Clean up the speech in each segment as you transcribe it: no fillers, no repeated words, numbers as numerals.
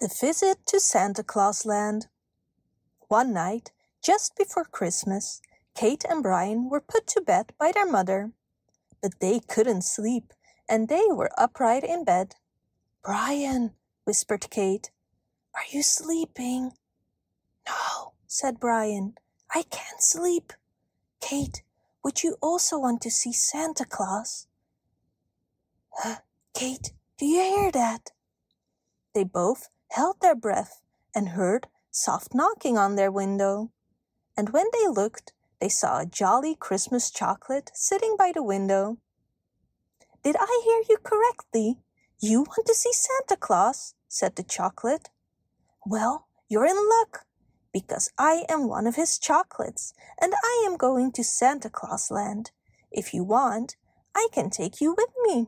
The visit to Santa Claus Land. One night, just before Christmas, Kate and Brian were put to bed by their mother. But they couldn't sleep, and they were upright in bed. "Brian," whispered Kate, "are you sleeping?" "No," said Brian, "I can't sleep." "Kate, would you also want to see Santa Claus?" "Kate, do you hear that?" They both held their breath and heard soft knocking on their window. And when they looked, they saw a jolly Christmas chocolate sitting by the window. "Did I hear you correctly? You want to see Santa Claus?" said the chocolate. "Well, you're in luck, because I am one of his chocolates, and I am going to Santa Claus Land. If you want, I can take you with me."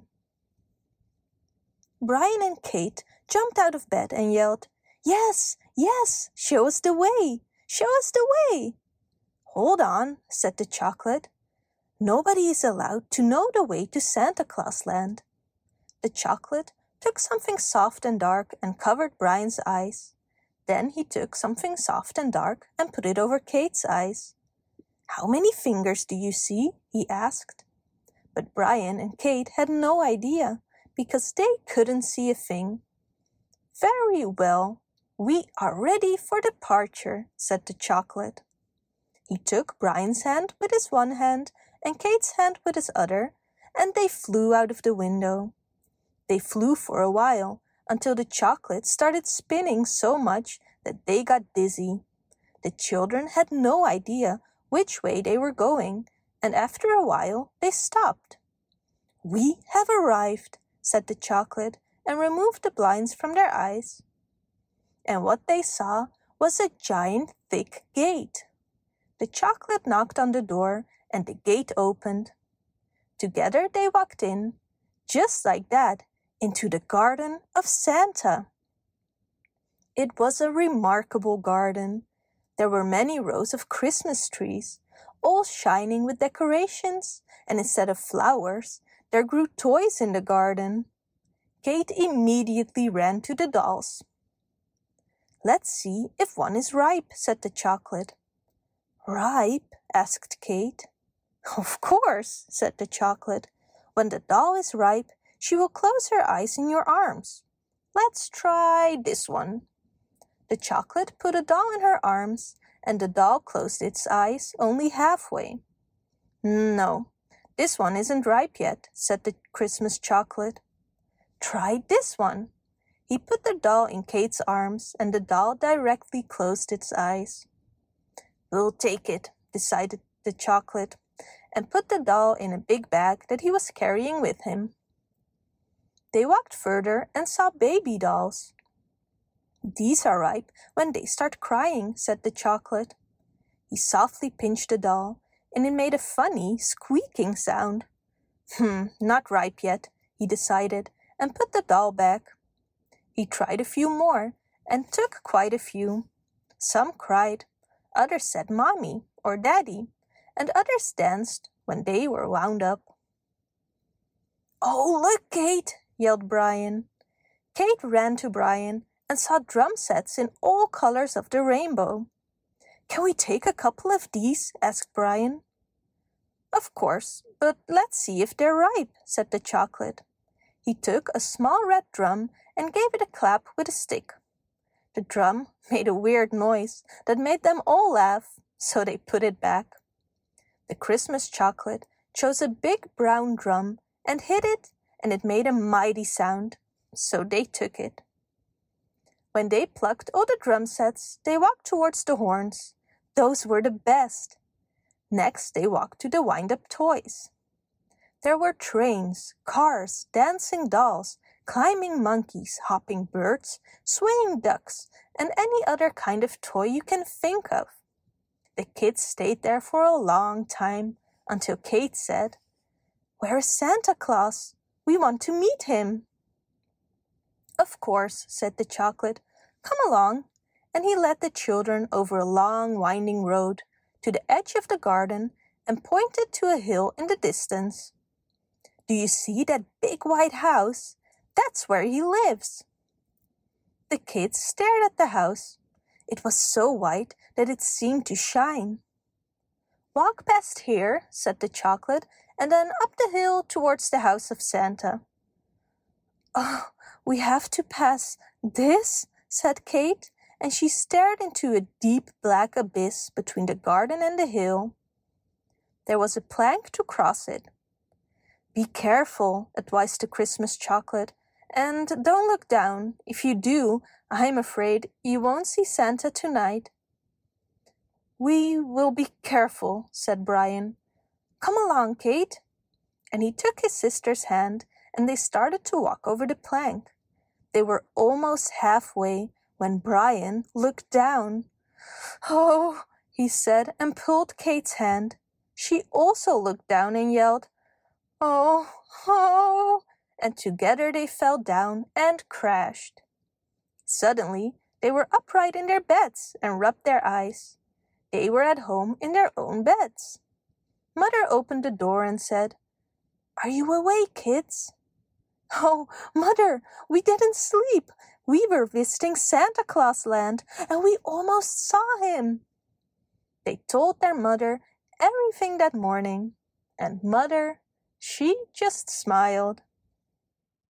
Brian and Kate jumped out of bed and yelled, "Yes, yes, show us the way, show us the way." "Hold on," said the chocolate. "Nobody is allowed to know the way to Santa Claus Land." The chocolate took something soft and dark and covered Brian's eyes. Then he took something soft and dark and put it over Kate's eyes. "How many fingers do you see?" he asked. But Brian and Kate had no idea, because they couldn't see a thing. "Very well, we are ready for departure," said the chocolate. He took Brian's hand with his one hand and Kate's hand with his other, and they flew out of the window. They flew for a while, until the chocolate started spinning so much that they got dizzy. The children had no idea which way they were going, and after a while they stopped. "We have arrived," said the chocolate, and removed the blinds from their eyes. And what they saw was a giant thick gate. The chocolate knocked on the door, and the gate opened. Together they walked in, just like that, into the garden of Santa. It was a remarkable garden. There were many rows of Christmas trees, all shining with decorations, and instead of flowers, there grew toys in the garden. Kate immediately ran to the dolls. "Let's see if one is ripe," said the chocolate. "Ripe?" asked Kate. "Of course," said the chocolate. "When the doll is ripe, she will close her eyes in your arms. Let's try this one." The chocolate put a doll in her arms, and the doll closed its eyes only halfway. "No, this one isn't ripe yet," said the Christmas chocolate. "Try this one." He put the doll in Kate's arms, and the doll directly closed its eyes. "We'll take it," decided the chocolate, and put the doll in a big bag that he was carrying with him. They walked further and saw baby dolls. "These are ripe when they start crying," said the chocolate. He softly pinched the doll, and it made a funny, squeaking sound. Not ripe yet," he decided, and put the doll back. He tried a few more, and took quite a few. Some cried, others said "Mommy" or "Daddy," and others danced when they were wound up. "Oh, look, Kate!" yelled Brian. Kate ran to Brian and saw drum sets in all colors of the rainbow. "Can we take a couple of these?" asked Brian. "Of course, but let's see if they're ripe," said the chocolate. He took a small red drum and gave it a clap with a stick. The drum made a weird noise that made them all laugh, so they put it back. The Christmas chocolate chose a big brown drum and hit it, and it made a mighty sound, so they took it. When they plucked all the drum sets, they walked towards the horns. Those were the best. Next, they walked to the wind-up toys. There were trains, cars, dancing dolls, climbing monkeys, hopping birds, swinging ducks, and any other kind of toy you can think of. The kids stayed there for a long time, until Kate said, "Where is Santa Claus? We want to meet him." "Of course," said the chocolate. "Come along." And he led the children over a long, winding road to the edge of the garden and pointed to a hill in the distance. "Do you see that big white house? That's where he lives." The kids stared at the house. It was so white that it seemed to shine. "Walk past here," said the chocolate, "and then up the hill towards the house of Santa." "Oh, we have to pass this?" said Kate, and she stared into a deep black abyss between the garden and the hill. There was a plank to cross it. "Be careful," advised the Christmas chocolate, "and don't look down. If you do, I'm afraid you won't see Santa tonight." "We will be careful," said Brian. "Come along, Kate." And he took his sister's hand, and they started to walk over the plank. They were almost halfway when Brian looked down. "Oh," he said, and pulled Kate's hand. She also looked down and yelled, "Oh, oh," and together they fell down and crashed. Suddenly, they were upright in their beds and rubbed their eyes. They were at home in their own beds. Mother opened the door and said, "Are you awake, kids?" "Oh, Mother, we didn't sleep. We were visiting Santa Claus Land, and we almost saw him." They told their mother everything that morning, and Mother, she just smiled.